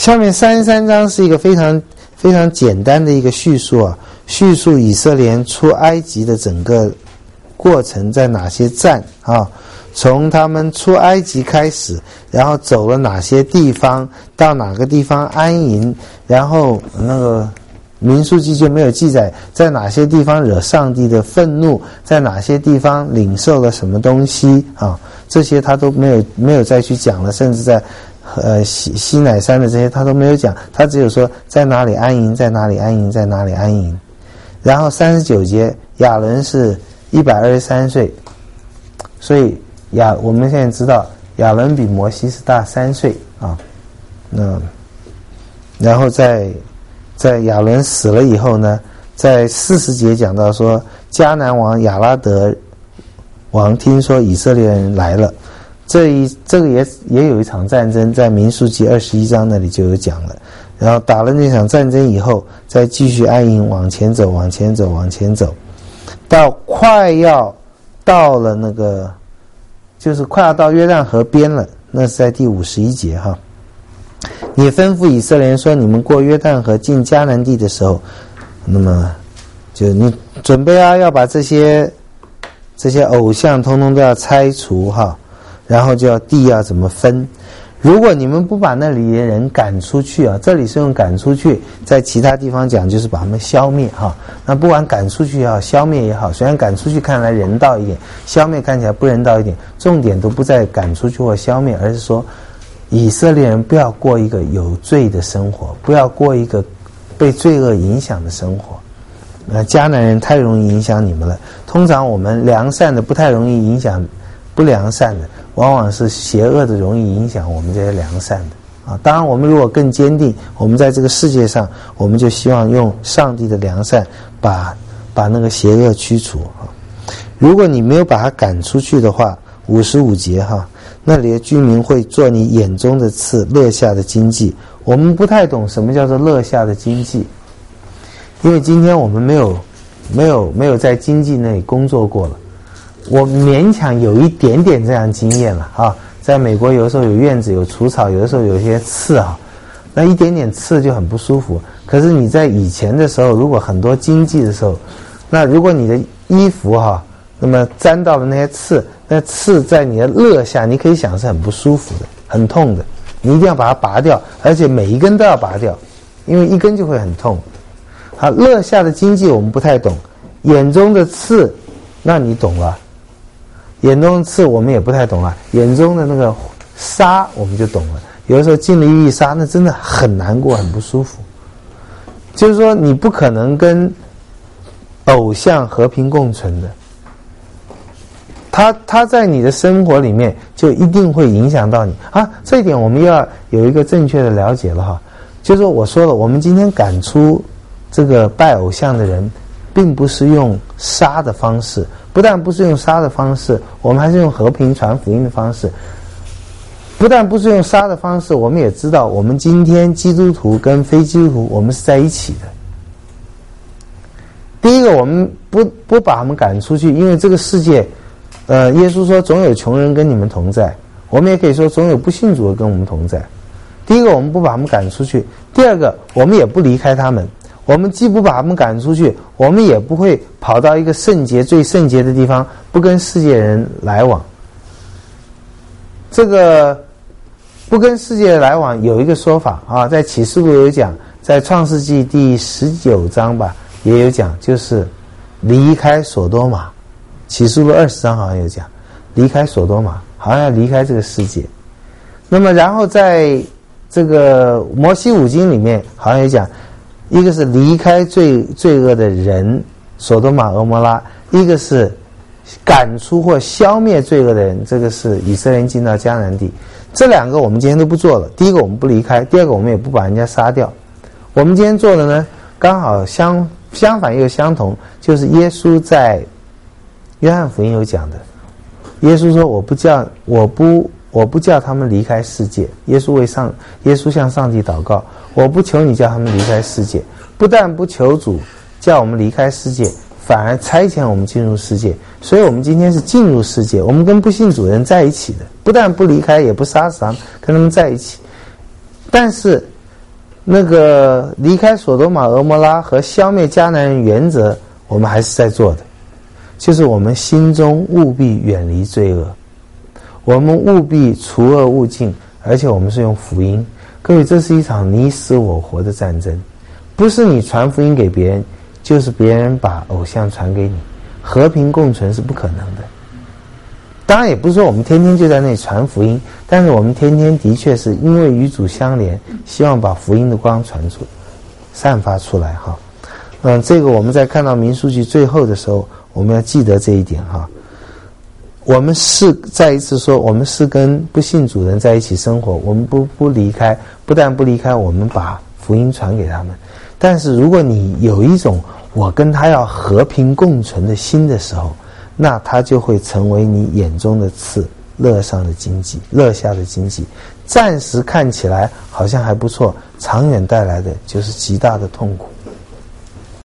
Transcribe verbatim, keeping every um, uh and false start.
下面三十三章是一个非常非常简单的一个叙述啊，叙述以色列人出埃及的整个过程，在哪些站啊，从他们出埃及开始，然后走了哪些地方，到哪个地方安营，然后那个民数记就没有记载在哪些地方惹上帝的愤怒，在哪些地方领受了什么东西啊，这些他都没有没有再去讲了，甚至在呃西西乃山的这些他都没有讲，他只有说在哪里安营，在哪里安营，在哪里安营。然后三十九节，亚伦是一百二十三岁，所以亚我们现在知道亚伦比摩西是大三岁啊。那然后在在亚伦死了以后呢，在四十节讲到说，迦南王亚拉德王听说以色列人来了，这一这个也也有一场战争，在民数记二十一章那里就有讲了。然后打了那场战争以后，再继续安营，往前走，往前走，往前走，到快要到了那个，就是快要到约旦河边了，那是在第五十一节哈。你吩咐以色列人说，你们过约旦河进迦南地的时候，那么就你准备啊，要把这些这些偶像通通都要拆除哈，然后就要地要怎么分。如果你们不把那里的人赶出去啊，这里是用赶出去，在其他地方讲就是把他们消灭哈。那不管赶出去也好，消灭也好，虽然赶出去看来人道一点，消灭看起来不人道一点，重点都不在赶出去或消灭，而是说以色列人不要过一个有罪的生活，不要过一个被罪恶影响的生活。那迦南人太容易影响你们了，通常我们良善的不太容易影响不良善的，往往是邪恶的容易影响我们这些良善的啊。当然我们如果更坚定，我们在这个世界上，我们就希望用上帝的良善把把那个邪恶驱除啊。如果你没有把它赶出去的话，五十五节哈，那里的居民会做你眼中的刺，勒下的荆棘。我们不太懂什么叫做勒下的荆棘，因为今天我们没有没有没有在经济那里工作过了。我勉强有一点点这样经验了啊，在美国有的时候有院子有除草，有的时候有些刺啊，那一点点刺就很不舒服。可是你在以前的时候，如果很多经济的时候，那如果你的衣服哈、啊，那么沾到了那些刺，那刺在你的肋下，你可以想是很不舒服的，很痛的，你一定要把它拔掉，而且每一根都要拔掉，因为一根就会很痛。好，肋下的经济我们不太懂，眼中的刺，那你懂了。眼中的刺我们也不太懂了，眼中的那个沙我们就懂了。有的时候进了一粒沙，那真的很难过，很不舒服。就是说你不可能跟偶像和平共存的，他他在你的生活里面就一定会影响到你啊。这一点我们要有一个正确的了解了哈。就是说我说了，我们今天赶出这个拜偶像的人，并不是用杀的方式，不但不是用杀的方式，我们还是用和平传福音的方式。不但不是用杀的方式，我们也知道我们今天基督徒跟非基督徒我们是在一起的。第一个，我们不不把他们赶出去，因为这个世界呃，耶稣说总有穷人跟你们同在，我们也可以说总有不信主的跟我们同在。第一个，我们不把他们赶出去；第二个，我们也不离开他们。我们既不把他们赶出去，我们也不会跑到一个圣洁最圣洁的地方，不跟世界人来往。这个不跟世界来往有一个说法啊，在启示录有讲，在创世纪第十九章吧也有讲，就是离开所多玛。启示录二十章好像有讲，离开所多玛，好像要离开这个世界。那么然后在这个摩西五经里面好像有讲，一个是离开罪罪恶的人，所多玛俄摩拉；一个是赶出或消灭罪恶的人，这个是以色列人进到迦南地。这两个我们今天都不做了。第一个我们不离开，第二个我们也不把人家杀掉。我们今天做的呢，刚好相相反又相同，就是耶稣在约翰福音有讲的。耶稣说：“我不叫我不我不叫他们离开世界。”耶稣为上耶稣向上帝祷告。我不求你叫他们离开世界，不但不求主叫我们离开世界，反而差遣我们进入世界。所以我们今天是进入世界，我们跟不信主人在一起的，不但不离开，也不杀死他们，跟他们在一起。但是那个离开索多玛、俄摩拉和消灭迦南人原则，我们还是在做的，就是我们心中务必远离罪恶，我们务必除恶务尽，而且我们是用福音。各位，这是一场你死我活的战争，不是你传福音给别人，就是别人把偶像传给你，和平共存是不可能的。当然也不是说我们天天就在那里传福音，但是我们天天的确是因为与主相连，希望把福音的光传出散发出来哈。嗯，这个我们在看到民数记最后的时候，我们要记得这一点哈。我们是再一次说，我们是跟不信主人在一起生活，我们不不离开，不但不离开，我们把福音传给他们。但是如果你有一种我跟他要和平共存的心的时候，那它就会成为你眼中的刺，勒上的荆棘，勒下的荆棘。暂时看起来好像还不错，长远带来的就是极大的痛苦。